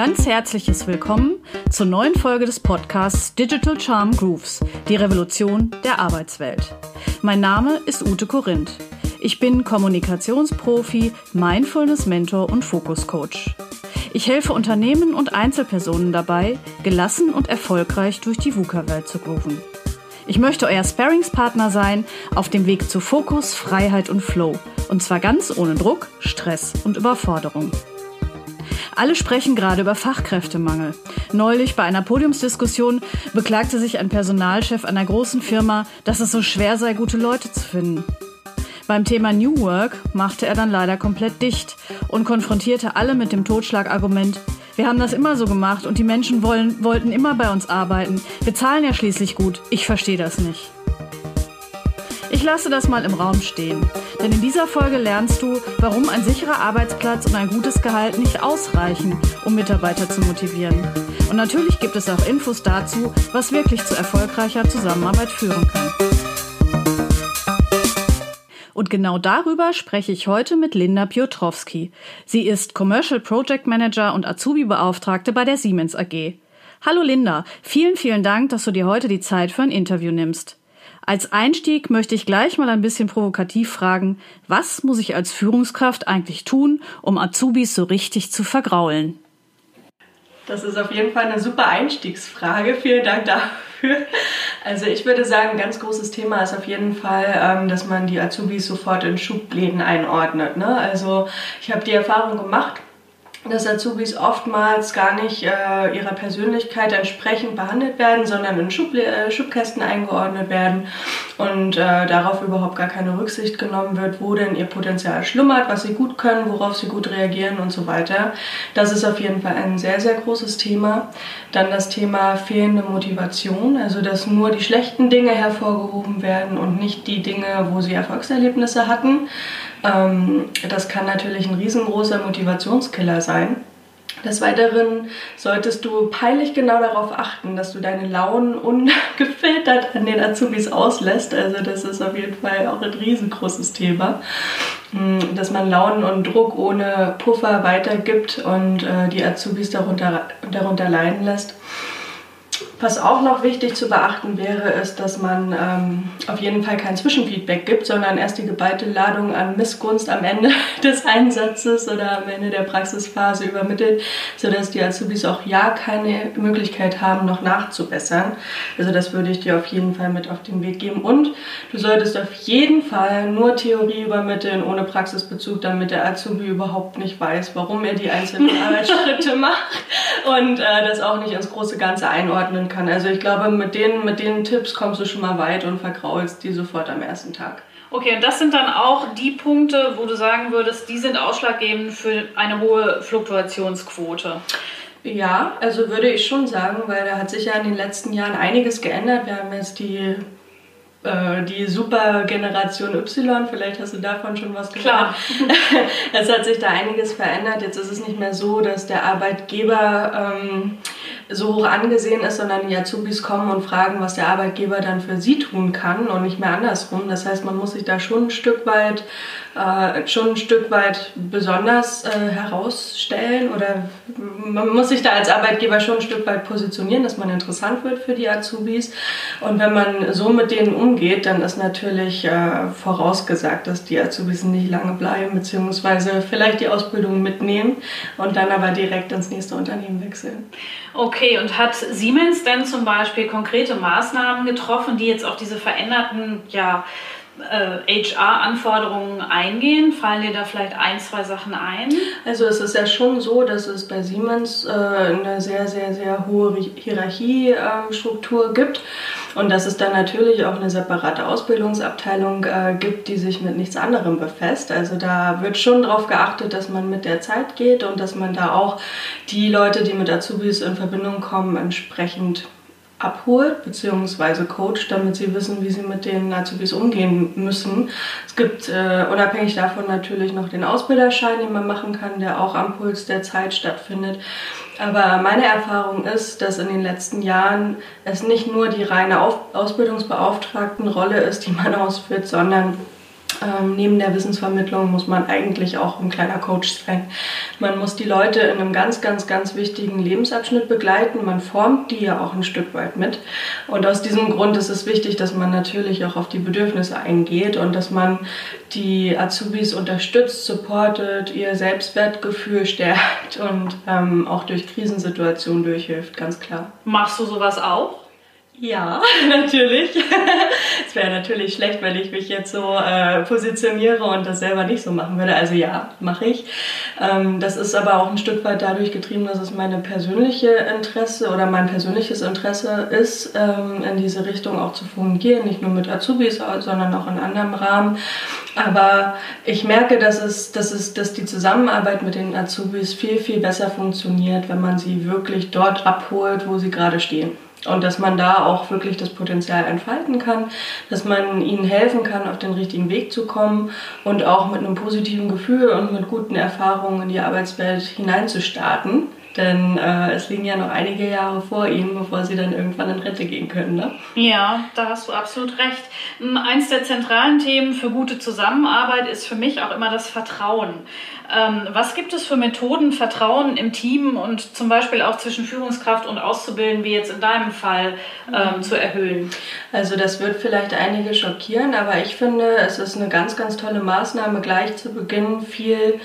ganz herzliches Willkommen zur neuen Folge des Podcasts Digital Charm Grooves, die Revolution der Arbeitswelt. Mein Name ist Ute Korinth. Ich bin Kommunikationsprofi, Mindfulness-Mentor und Fokus-Coach. Ich helfe Unternehmen und Einzelpersonen dabei, gelassen und erfolgreich durch die VUCA-Welt zu grooven. Ich möchte euer Sparringspartner sein auf dem Weg zu Fokus, Freiheit und Flow. Und zwar ganz ohne Druck, Stress und Überforderung. Alle sprechen gerade über Fachkräftemangel. Neulich bei einer Podiumsdiskussion beklagte sich ein Personalchef einer großen Firma, dass es so schwer sei, gute Leute zu finden. Beim Thema New Work machte er dann leider komplett dicht und konfrontierte alle mit dem Totschlagargument: Wir haben das immer so gemacht und die Menschen wollten immer bei uns arbeiten. Wir zahlen ja schließlich gut. Ich verstehe das nicht. Ich lasse das mal im Raum stehen, denn in dieser Folge lernst du, warum ein sicherer Arbeitsplatz und ein gutes Gehalt nicht ausreichen, um Mitarbeiter zu motivieren. Und natürlich gibt es auch Infos dazu, was wirklich zu erfolgreicher Zusammenarbeit führen kann. Und genau darüber spreche ich heute mit Linda Piotrowski. Sie ist Commercial Project Manager und Azubi-Beauftragte bei der Siemens AG. Hallo Linda, vielen, vielen Dank, dass du dir heute die Zeit für ein Interview nimmst. Als Einstieg möchte ich gleich mal ein bisschen provokativ fragen, was muss ich als Führungskraft eigentlich tun, um Azubis so richtig zu vergraulen? Das ist auf jeden Fall eine super Einstiegsfrage. Vielen Dank dafür. Also ich würde sagen, ein ganz großes Thema ist auf jeden Fall, dass man die Azubis sofort in Schubläden einordnet. Ne? Also ich habe die Erfahrung gemacht, dass Azubis oftmals gar nicht ihrer Persönlichkeit entsprechend behandelt werden, sondern in Schubkästen eingeordnet werden und darauf überhaupt gar keine Rücksicht genommen wird, wo denn ihr Potenzial schlummert, was sie gut können, worauf sie gut reagieren und so weiter. Das ist auf jeden Fall ein sehr, sehr großes Thema. Dann das Thema fehlende Motivation, also dass nur die schlechten Dinge hervorgehoben werden und nicht die Dinge, wo sie Erfolgserlebnisse hatten. Das kann natürlich ein riesengroßer Motivationskiller sein. Des Weiteren solltest du peinlich genau darauf achten, dass du deine Launen ungefiltert an den Azubis auslässt. Also das ist auf jeden Fall auch ein riesengroßes Thema, dass man Launen und Druck ohne Puffer weitergibt und die Azubis darunter leiden lässt. Was auch noch wichtig zu beachten wäre, ist, dass man auf jeden Fall kein Zwischenfeedback gibt, sondern erst die geballte Ladung an Missgunst am Ende des Einsatzes oder am Ende der Praxisphase übermittelt, sodass die Azubis auch ja keine Möglichkeit haben, noch nachzubessern. Also das würde ich dir auf jeden Fall mit auf den Weg geben. Und du solltest auf jeden Fall nur Theorie übermitteln, ohne Praxisbezug, damit der Azubi überhaupt nicht weiß, warum er die einzelnen Arbeitsschritte macht und das auch nicht ins große Ganze einordnen kann. Also ich glaube, mit den Tipps kommst du schon mal weit und vergraulst die sofort am ersten Tag. Okay, und das sind dann auch die Punkte, wo du sagen würdest, die sind ausschlaggebend für eine hohe Fluktuationsquote? Ja, also würde ich schon sagen, weil da hat sich ja in den letzten Jahren einiges geändert. Wir haben jetzt die super Generation Y, vielleicht hast du davon schon was gehört. Klar. Es hat sich da einiges verändert. Jetzt ist es nicht mehr so, dass der Arbeitgeber so hoch angesehen ist, sondern die Azubis kommen und fragen, was der Arbeitgeber dann für sie tun kann und nicht mehr andersrum. Das heißt, man muss sich da schon ein Stück weit besonders herausstellen oder man muss sich da als Arbeitgeber schon ein Stück weit positionieren, dass man interessant wird für die Azubis. Und wenn man so mit denen umgeht, dann ist natürlich vorausgesagt, dass die Azubis nicht lange bleiben, beziehungsweise vielleicht die Ausbildung mitnehmen und dann aber direkt ins nächste Unternehmen wechseln. Okay, und hat Siemens denn zum Beispiel konkrete Maßnahmen getroffen, die jetzt auf diese veränderten HR-Anforderungen eingehen? Fallen dir da vielleicht ein, zwei Sachen ein? Also es ist ja schon so, dass es bei Siemens eine sehr, sehr, sehr hohe Hierarchiestruktur gibt und dass es dann natürlich auch eine separate Ausbildungsabteilung gibt, die sich mit nichts anderem befasst. Also da wird schon darauf geachtet, dass man mit der Zeit geht und dass man da auch die Leute, die mit Azubis in Verbindung kommen, entsprechend abholt bzw. coacht, damit sie wissen, wie sie mit den Azubis umgehen müssen. Es gibt unabhängig davon natürlich noch den Ausbilderschein, den man machen kann, der auch am Puls der Zeit stattfindet. Aber meine Erfahrung ist, dass in den letzten Jahren es nicht nur die reine Ausbildungsbeauftragtenrolle ist, die man ausführt, sondern Neben der Wissensvermittlung muss man eigentlich auch ein kleiner Coach sein. Man muss die Leute in einem ganz, ganz, ganz wichtigen Lebensabschnitt begleiten. Man formt die ja auch ein Stück weit mit. Und aus diesem Grund ist es wichtig, dass man natürlich auch auf die Bedürfnisse eingeht und dass man die Azubis unterstützt, supportet, ihr Selbstwertgefühl stärkt und auch durch Krisensituationen durchhilft, ganz klar. Machst du sowas auch? Ja, natürlich. Es wäre natürlich schlecht, wenn ich mich jetzt so positioniere und das selber nicht so machen würde. Also ja, mache ich. Das ist aber auch ein Stück weit dadurch getrieben, dass es mein persönliches Interesse ist, in diese Richtung auch zu fungieren. Nicht nur mit Azubis, sondern auch in anderem Rahmen. Aber ich merke, dass die Zusammenarbeit mit den Azubis viel, viel besser funktioniert, wenn man sie wirklich dort abholt, wo sie gerade stehen. Und dass man da auch wirklich das Potenzial entfalten kann, dass man ihnen helfen kann, auf den richtigen Weg zu kommen und auch mit einem positiven Gefühl und mit guten Erfahrungen in die Arbeitswelt hineinzustarten. Denn es liegen ja noch einige Jahre vor ihnen, bevor sie dann irgendwann in Rente gehen können, ne? Ja, da hast du absolut recht. Eins der zentralen Themen für gute Zusammenarbeit ist für mich auch immer das Vertrauen. Was gibt es für Methoden, Vertrauen im Team und zum Beispiel auch zwischen Führungskraft und Auszubildenden, wie jetzt in deinem Fall, zu erhöhen? Also das wird vielleicht einige schockieren, aber ich finde, es ist eine ganz, ganz tolle Maßnahme, gleich zu Beginn viel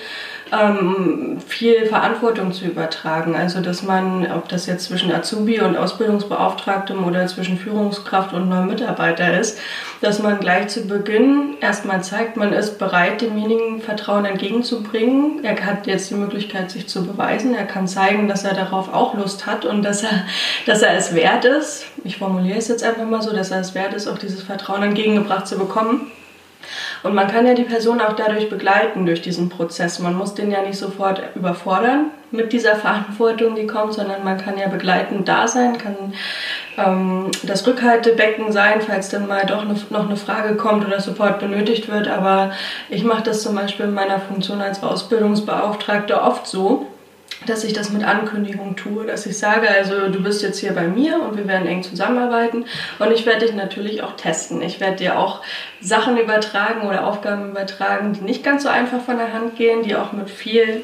Verantwortung zu übertragen. Also dass man, ob das jetzt zwischen Azubi und Ausbildungsbeauftragtem oder zwischen Führungskraft und neuem Mitarbeiter ist, dass man gleich zu Beginn erstmal zeigt, man ist bereit, demjenigen Vertrauen entgegenzubringen. Er hat jetzt die Möglichkeit, sich zu beweisen. Er kann zeigen, dass er darauf auch Lust hat und dass er es wert ist. Ich formuliere es jetzt einfach mal so, dass er es wert ist, auch dieses Vertrauen entgegengebracht zu bekommen. Und man kann ja die Person auch dadurch begleiten, durch diesen Prozess. Man muss den ja nicht sofort überfordern mit dieser Verantwortung, die kommt, sondern man kann ja begleitend da sein, kann das Rückhaltebecken sein, falls dann mal doch noch eine Frage kommt oder Support benötigt wird. Aber ich mache das zum Beispiel in meiner Funktion als Ausbildungsbeauftragte oft so, dass ich das mit Ankündigung tue, dass ich sage, also du bist jetzt hier bei mir und wir werden eng zusammenarbeiten und ich werde dich natürlich auch testen. Ich werde dir auch Sachen übertragen oder Aufgaben übertragen, die nicht ganz so einfach von der Hand gehen, die auch mit viel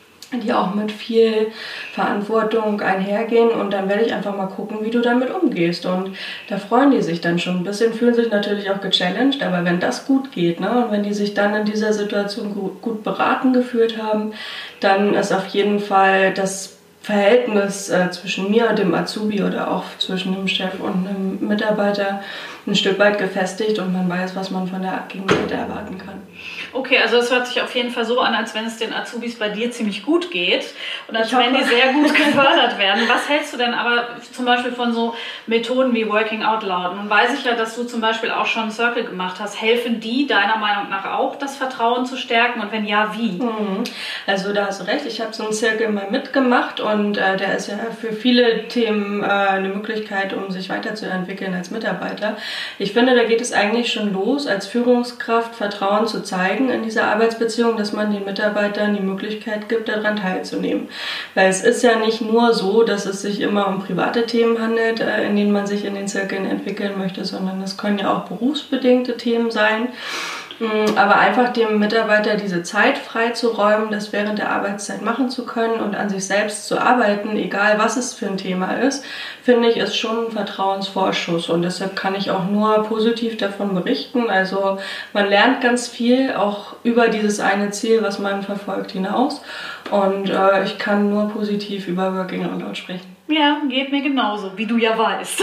Verantwortung einhergehen und dann werde ich einfach mal gucken, wie du damit umgehst und da freuen die sich dann schon ein bisschen, fühlen sich natürlich auch gechallenged, aber wenn das gut geht, ne, und wenn die sich dann in dieser Situation gut beraten gefühlt haben, dann ist auf jeden Fall das Verhältnis zwischen mir und dem Azubi oder auch zwischen dem Chef und dem Mitarbeiter ein Stück weit gefestigt und man weiß, was man von der Gegenseite erwarten kann. Okay, also es hört sich auf jeden Fall so an, als wenn es den Azubis bei dir ziemlich gut geht und als wenn die sehr gut gefördert werden. Was hältst du denn aber zum Beispiel von so Methoden wie Working Out Loud? Nun weiß ich ja, dass du zum Beispiel auch schon einen Circle gemacht hast. Helfen die deiner Meinung nach auch, das Vertrauen zu stärken und wenn ja, wie? Also da hast du recht, ich habe so einen Circle mal mitgemacht und der ist ja für viele Themen eine Möglichkeit, um sich weiterzuentwickeln als Mitarbeiter. Ich finde, da geht es eigentlich schon los, als Führungskraft Vertrauen zu zeigen in dieser Arbeitsbeziehung, dass man den Mitarbeitern die Möglichkeit gibt, daran teilzunehmen. Weil es ist ja nicht nur so, dass es sich immer um private Themen handelt, in denen man sich in den Zirkeln entwickeln möchte, sondern es können ja auch berufsbedingte Themen sein. Aber einfach dem Mitarbeiter diese Zeit freizuräumen, das während der Arbeitszeit machen zu können und an sich selbst zu arbeiten, egal was es für ein Thema ist, finde ich, ist schon ein Vertrauensvorschuss. Und deshalb kann ich auch nur positiv davon berichten. Also man lernt ganz viel, auch über dieses eine Ziel, was man verfolgt, hinaus. Und ich kann nur positiv über Working Out Loud sprechen. Ja, geht mir genauso, wie du ja weißt.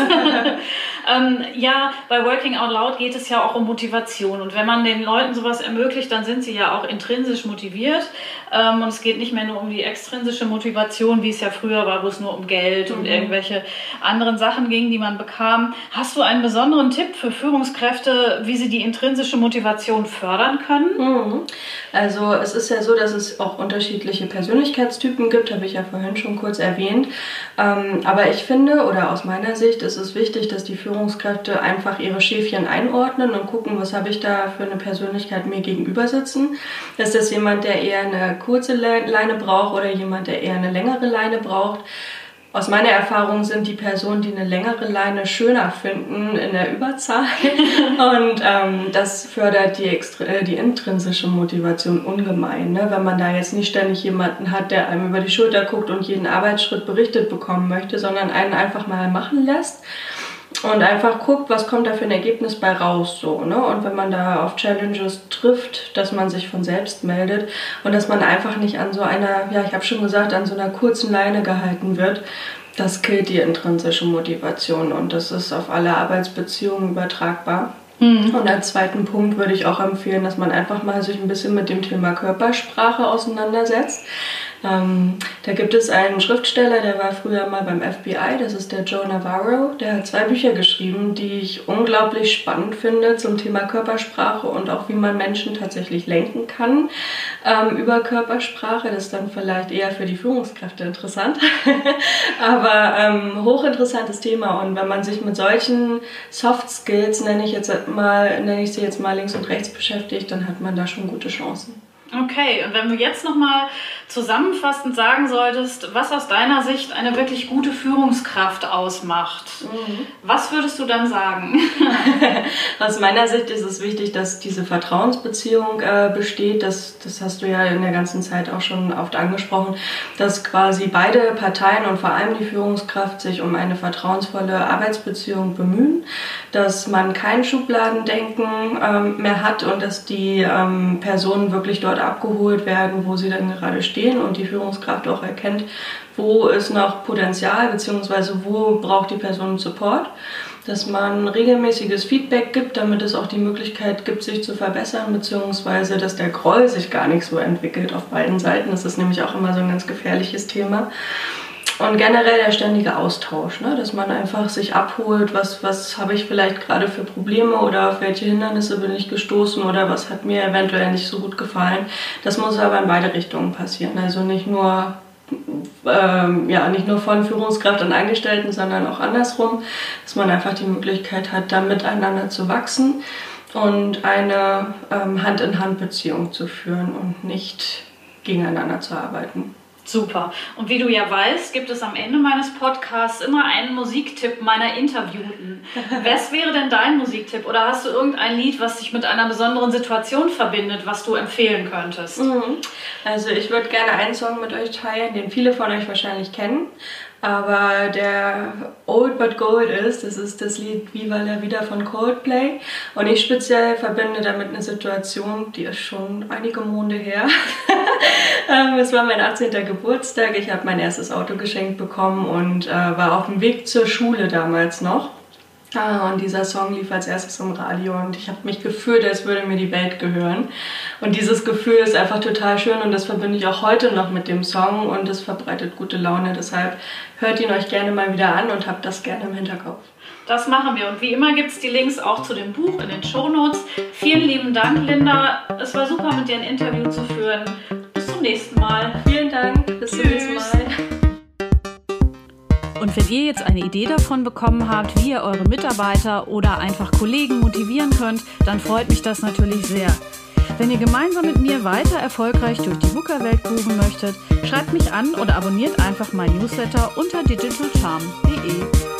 Ja, bei Working Out Loud geht es ja auch um Motivation. Und wenn man den Leuten sowas ermöglicht, dann sind sie ja auch intrinsisch motiviert. Und es geht nicht mehr nur um die extrinsische Motivation, wie es ja früher war, wo es nur um Geld und irgendwelche anderen Sachen ging, die man bekam. Hast du einen besonderen Tipp für Führungskräfte, wie sie die intrinsische Motivation fördern können? Also es ist ja so, dass es auch unterschiedliche Persönlichkeitstypen gibt, habe ich ja vorhin schon kurz erwähnt. Aber ich finde, oder aus meiner Sicht, ist es wichtig, dass die Führungskräfte einfach ihre Schäfchen einordnen und gucken, was habe ich da für eine Persönlichkeit mir gegenüber sitzen. Ist das jemand, der eher eine kurze Leine braucht oder jemand, der eher eine längere Leine braucht? aus meiner Erfahrung sind die Personen, die eine längere Leine schöner finden, in der Überzahl. Und das fördert die intrinsische Motivation ungemein. Ne? Wenn man da jetzt nicht ständig jemanden hat, der einem über die Schulter guckt und jeden Arbeitsschritt berichtet bekommen möchte, sondern einen einfach mal machen lässt. Und einfach guckt, was kommt da für ein Ergebnis bei raus. So, ne? Und wenn man da auf Challenges trifft, dass man sich von selbst meldet und dass man einfach nicht an so einer, ja, ich habe schon gesagt, an so einer kurzen Leine gehalten wird, das killt die intrinsische Motivation und das ist auf alle Arbeitsbeziehungen übertragbar. Und als zweiten Punkt würde ich auch empfehlen, dass man einfach mal sich ein bisschen mit dem Thema Körpersprache auseinandersetzt. Da gibt es einen Schriftsteller, der war früher mal beim FBI, das ist der Joe Navarro. Der hat 2 Bücher geschrieben, die ich unglaublich spannend finde zum Thema Körpersprache und auch wie man Menschen tatsächlich lenken kann über Körpersprache. Das ist dann vielleicht eher für die Führungskräfte interessant, aber hochinteressantes Thema. Und wenn man sich mit solchen Soft Skills, nenne ich sie jetzt mal links und rechts beschäftigt, dann hat man da schon gute Chancen. Okay, und wenn du jetzt nochmal zusammenfassend sagen solltest, was aus deiner Sicht eine wirklich gute Führungskraft ausmacht, was würdest du dann sagen? Aus meiner Sicht ist es wichtig, dass diese Vertrauensbeziehung besteht. Das hast du ja in der ganzen Zeit auch schon oft angesprochen, dass quasi beide Parteien und vor allem die Führungskraft sich um eine vertrauensvolle Arbeitsbeziehung bemühen, dass man kein Schubladendenken mehr hat und dass die Personen wirklich dort abgeholt werden, wo sie dann gerade stehen und die Führungskraft auch erkennt, wo ist noch Potenzial bzw. wo braucht die Person Support, dass man regelmäßiges Feedback gibt, damit es auch die Möglichkeit gibt, sich zu verbessern bzw. dass der Groll sich gar nicht so entwickelt auf beiden Seiten. Das ist nämlich auch immer so ein ganz gefährliches Thema. Und generell der ständige Austausch, ne? Dass man einfach sich abholt, was habe ich vielleicht gerade für Probleme oder auf welche Hindernisse bin ich gestoßen oder was hat mir eventuell nicht so gut gefallen. Das muss aber in beide Richtungen passieren. Also nicht nur von Führungskraft und Angestellten, sondern auch andersrum, dass man einfach die Möglichkeit hat, da miteinander zu wachsen und eine Hand-in-Hand-Beziehung zu führen und nicht gegeneinander zu arbeiten. Super. Und wie du ja weißt, gibt es am Ende meines Podcasts immer einen Musiktipp meiner Interviewten. Was wäre denn dein Musiktipp? Oder hast du irgendein Lied, was dich mit einer besonderen Situation verbindet, was du empfehlen könntest? Also ich würde gerne einen Song mit euch teilen, den viele von euch wahrscheinlich kennen. Aber der Old But Gold ist, das ist das Lied Viva la Vida von Coldplay. Und ich speziell verbinde damit eine Situation, die ist schon einige Monate her. Es war mein 18. Geburtstag, ich habe mein erstes Auto geschenkt bekommen und war auf dem Weg zur Schule damals noch. Und dieser Song lief als erstes im Radio und ich habe mich gefühlt, als würde mir die Welt gehören. Und dieses Gefühl ist einfach total schön und das verbinde ich auch heute noch mit dem Song und es verbreitet gute Laune. Deshalb hört ihn euch gerne mal wieder an und habt das gerne im Hinterkopf. Das machen wir und wie immer gibt es die Links auch zu dem Buch in den Shownotes. Vielen lieben Dank, Linda. Es war super, mit dir ein Interview zu führen. Bis zum nächsten Mal. Vielen Dank. Bis zum nächsten Mal. Und wenn ihr jetzt eine Idee davon bekommen habt, wie ihr eure Mitarbeiter oder einfach Kollegen motivieren könnt, dann freut mich das natürlich sehr. Wenn ihr gemeinsam mit mir weiter erfolgreich durch die VUCA-Welt grooven möchtet, schreibt mich an oder abonniert einfach mein Newsletter unter digitalcharm.de.